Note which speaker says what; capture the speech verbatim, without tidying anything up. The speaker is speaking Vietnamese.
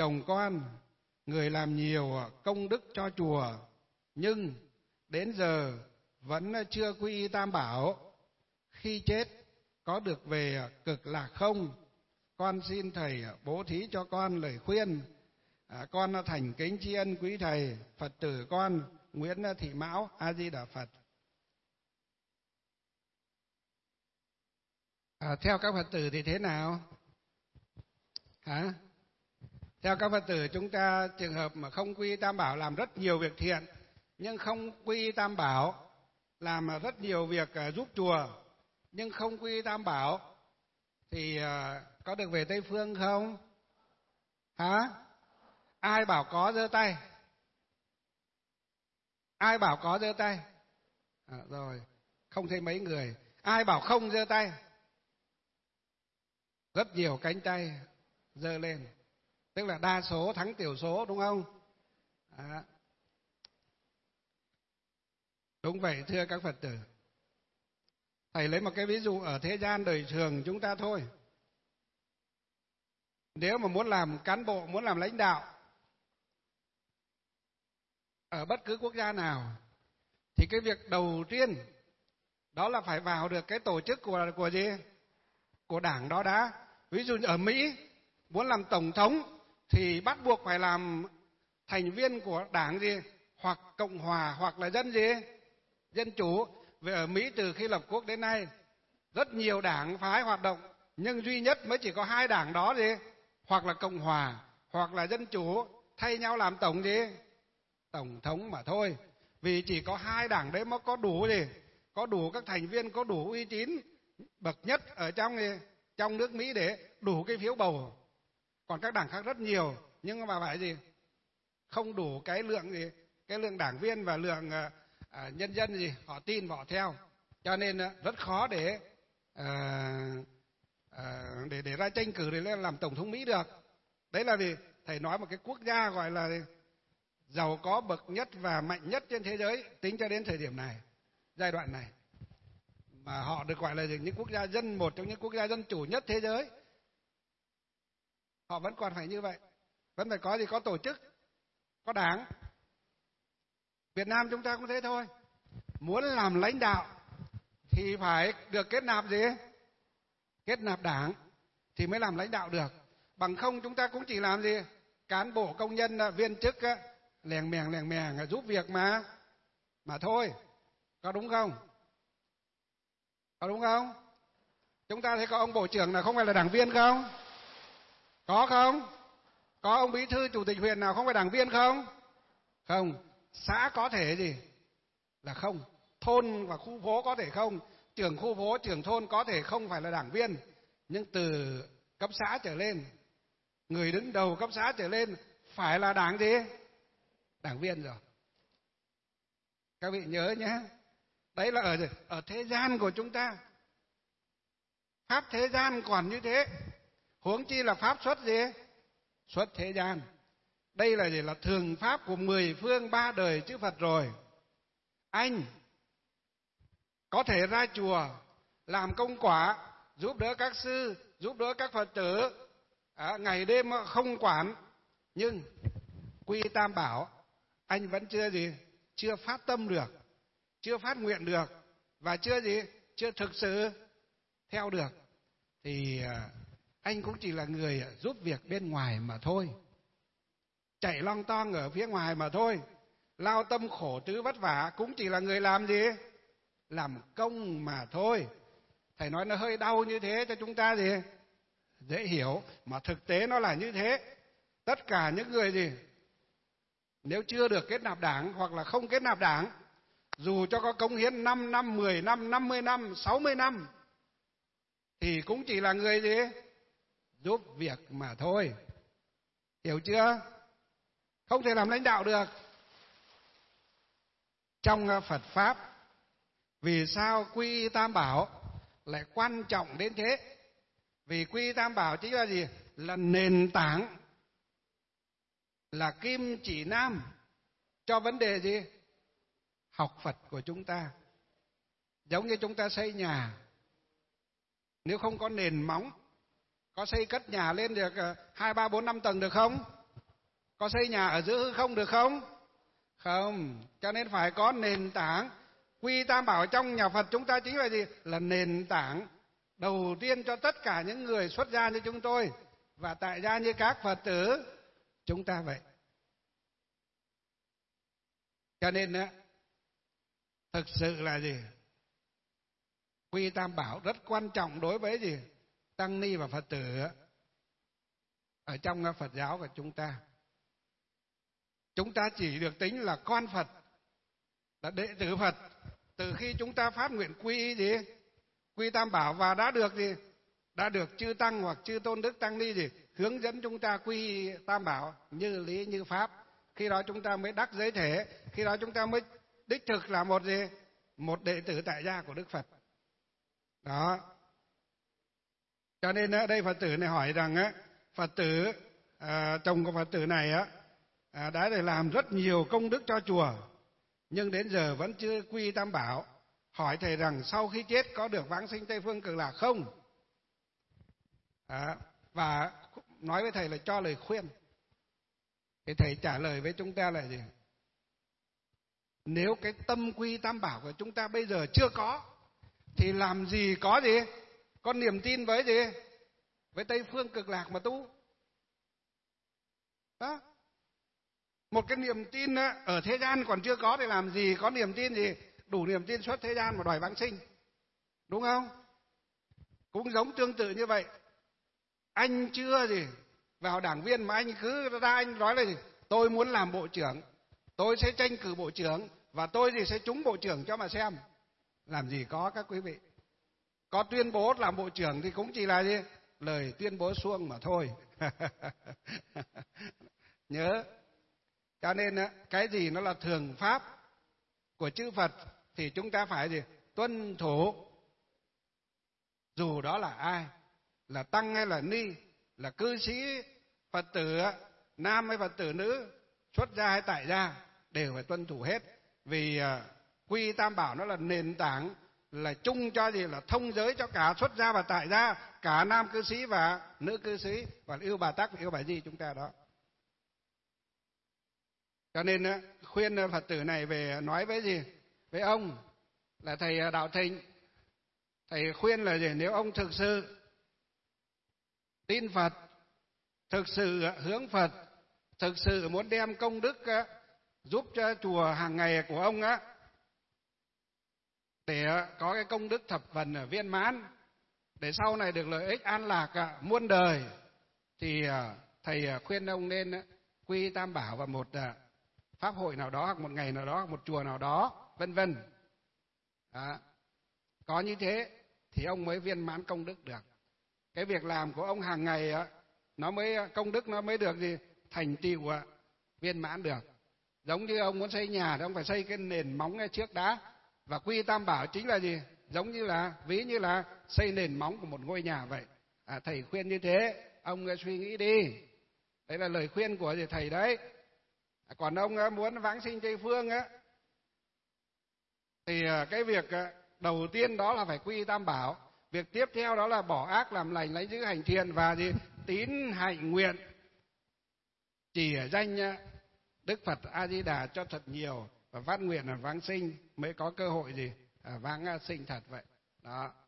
Speaker 1: chồng con, người làm nhiều công đức cho chùa, nhưng đến giờ vẫn chưa quy y Tam Bảo. Khi chết có được về cực lạc không? Con xin thầy bố thí cho con lời khuyên. À, con thành kính tri ân quý thầy. Phật tử con Nguyễn Thị Mão. A Di Đà Phật. À, theo các Phật tử thì thế nào? Hả? Theo các Phật tử, chúng ta trường hợp mà không quy y Tam Bảo làm rất nhiều việc thiện, nhưng không quy y Tam Bảo làm rất nhiều việc giúp chùa, nhưng không quy y Tam Bảo thì có được về Tây Phương không? Hả? Ai bảo có giơ tay? Ai bảo có giơ tay? À, rồi, không thấy mấy người. Ai bảo không giơ tay? Rất nhiều cánh tay giơ lên. Tức là đa số thắng tiểu số, đúng không? À. Đúng vậy, thưa các Phật tử. Thầy lấy một cái ví dụ ở thế gian đời thường chúng ta thôi. Nếu mà muốn làm cán bộ, muốn làm lãnh đạo ở bất cứ quốc gia nào, thì cái việc đầu tiên đó là phải vào được cái tổ chức của của gì? Của đảng đó đã. Ví dụ như ở Mỹ, muốn làm tổng thống thì bắt buộc phải làm thành viên của đảng gì? Hoặc Cộng hòa hoặc là dân gì? Dân chủ. Về ở Mỹ từ khi lập quốc đến nay, rất nhiều đảng phái hoạt động, nhưng duy nhất mới chỉ có hai đảng đó gì? Hoặc là Cộng hòa hoặc là dân chủ, thay nhau làm tổng gì? Tổng thống mà thôi. Vì chỉ có hai đảng đấy mới có đủ gì? Có đủ các thành viên, có đủ uy tín bậc nhất ở trong gì? Trong nước Mỹ để đủ cái phiếu bầu. Còn các đảng khác rất nhiều, nhưng mà phải gì? Không đủ cái lượng gì? Cái lượng đảng viên và lượng à, nhân dân gì họ tin và họ theo. Cho nên rất khó để à, à, để để ra tranh cử để làm tổng thống Mỹ được. Đấy là vì thầy nói một cái quốc gia gọi là giàu có bậc nhất và mạnh nhất trên thế giới tính cho đến thời điểm này, giai đoạn này, mà họ được gọi là những quốc gia dân, một trong những quốc gia dân chủ nhất thế giới. Họ vẫn còn phải như vậy, vẫn phải có gì? Có tổ chức, có đảng. Việt Nam chúng ta cũng thế thôi. Muốn làm lãnh đạo thì phải được kết nạp gì? Kết nạp đảng thì mới làm lãnh đạo được. Bằng không chúng ta cũng chỉ làm gì? Cán bộ, công nhân, viên chức lèng mèng lèng mèng giúp việc mà mà thôi. Có đúng không? Có đúng không? Chúng ta thấy có ông bộ trưởng nào không phải là đảng viên không? Có không? Có ông bí thư chủ tịch huyện nào không phải đảng viên không? Không. Xã có thể gì? Là không. Thôn và khu phố có thể không. Trưởng khu phố, trưởng thôn có thể không phải là đảng viên. Nhưng từ cấp xã trở lên, người đứng đầu cấp xã trở lên phải là đảng gì? Đảng viên rồi. Các vị nhớ nhé. Đấy là ở ở thế gian của chúng ta. Pháp thế gian còn như thế, huống chi là pháp xuất gì? Xuất thế gian. Đây là gì? Là thường pháp của mười phương ba đời chư Phật rồi. Anh có thể ra chùa làm công quả, giúp đỡ các sư, giúp đỡ các Phật tử, à, ngày đêm không quản, nhưng quy Tam Bảo anh vẫn chưa gì? Chưa phát tâm được, chưa phát nguyện được, và chưa gì? Chưa thực sự theo được, thì anh cũng chỉ là người giúp việc bên ngoài mà thôi, chạy long toong ở phía ngoài mà thôi, lao tâm khổ tứ vất vả, cũng chỉ là người làm gì? Làm công mà thôi. Thầy nói nó hơi đau như thế cho chúng ta gì? Dễ hiểu, mà thực tế nó là như thế. Tất cả những người gì? Nếu chưa được kết nạp đảng hoặc là không kết nạp đảng, dù cho có cống hiến năm năm, mười năm, năm mươi năm, sáu mươi năm, thì cũng chỉ là người gì? Giúp việc mà thôi. Hiểu chưa? Không thể làm lãnh đạo được. Trong Phật Pháp, vì sao quy y Tam Bảo lại quan trọng đến thế? Vì quy y Tam Bảo chính là gì? Là nền tảng, là kim chỉ nam cho vấn đề gì? Học Phật của chúng ta. Giống như chúng ta xây nhà, nếu không có nền móng, có xây cất nhà lên được hai ba bốn năm tầng được không? Có xây nhà ở giữa hư không được không? Không. Cho nên phải có nền tảng. Quy Tam Bảo trong nhà Phật chúng ta chính là gì? Là nền tảng đầu tiên cho tất cả những người xuất gia như chúng tôi và tại gia như các Phật tử chúng ta vậy. Cho nên á, thực sự là gì? Quy Tam Bảo rất quan trọng đối với gì? Tăng ni và Phật tử ở trong Phật giáo của chúng ta. Chúng ta chỉ được tính là con Phật, là đệ tử Phật từ khi chúng ta phát nguyện quy gì? Quy Tam Bảo và đã được gì? Đã được chư tăng hoặc chư tôn đức tăng ni gì? Hướng dẫn chúng ta quy Tam Bảo như lý như pháp. Khi đó chúng ta mới đắc giới thể, khi đó chúng ta mới đích thực là một gì? Một đệ tử tại gia của Đức Phật. Đó. Cho nên ở đây Phật tử này hỏi rằng á, Phật tử à, chồng của Phật tử này á à, đã để làm rất nhiều công đức cho chùa, nhưng đến giờ vẫn chưa quy Tam Bảo. Hỏi thầy rằng sau khi chết có được vãng sinh Tây Phương Cực Lạc không? À, và nói với thầy là cho lời khuyên. Thì thầy trả lời với chúng ta là gì? Nếu cái tâm quy Tam Bảo của chúng ta bây giờ chưa có, thì làm gì có gì? Có niềm tin với gì? Với Tây Phương Cực Lạc mà tu. Đó. Một cái niềm tin á, ở thế gian còn chưa có thì làm gì có niềm tin gì? Đủ niềm tin xuất thế gian mà đòi vãng sinh. Đúng không? Cũng giống tương tự như vậy. Anh chưa gì vào đảng viên mà anh cứ ra anh nói là gì? Tôi muốn làm bộ trưởng, tôi sẽ tranh cử bộ trưởng và tôi gì sẽ trúng bộ trưởng cho mà xem. Làm gì có các quý vị. Có tuyên bố làm bộ trưởng thì cũng chỉ là gì? Lời tuyên bố suông mà thôi. Nhớ. Cho nên cái gì nó là thường pháp của chư Phật thì chúng ta phải gì? Tuân thủ. Dù đó là ai, là tăng hay là ni, là cư sĩ, Phật tử nam hay Phật tử nữ, xuất gia hay tại gia, đều phải tuân thủ hết. Vì quy Tam Bảo nó là nền tảng, là chung cho gì? Là thông giới cho cả xuất gia và tại gia, cả nam cư sĩ và nữ cư sĩ, và yêu Bà Tắc và yêu Bà Di chúng ta đó. Cho nên khuyên Phật tử này về nói với gì? Với ông là thầy Đạo Thịnh. Thầy khuyên là gì? Nếu ông thực sự tin Phật, thực sự hướng Phật, thực sự muốn đem công đức giúp cho chùa hàng ngày của ông á, để có cái công đức thập phần viên mãn, để sau này được lợi ích an lạc muôn đời, thì thầy khuyên ông nên quy Tam Bảo vào một pháp hội nào đó, hoặc một ngày nào đó, hoặc một chùa nào đó, vân vân. Có như thế thì ông mới viên mãn công đức được. Cái việc làm của ông hàng ngày á, nó mới công đức nó mới được gì? Thành tựu viên mãn được. Giống như ông muốn xây nhà thì ông phải xây cái nền móng trước đã. Và quy Tam Bảo chính là gì? Giống như là, ví như là xây nền móng của một ngôi nhà vậy. À, thầy khuyên như thế, ông suy nghĩ đi. Đấy là lời khuyên của thầy đấy. À, còn ông muốn vãng sinh Tây Phương á, thì cái việc đầu tiên đó là phải quy Tam Bảo. Việc tiếp theo đó là bỏ ác làm lành, lấy giữ hành thiện, và gì? Tín hạnh nguyện chỉ danh Đức Phật A Di Đà cho thật nhiều, và phát nguyện là vãng sinh mới có cơ hội gì? À, vãng sinh thật vậy. Đó.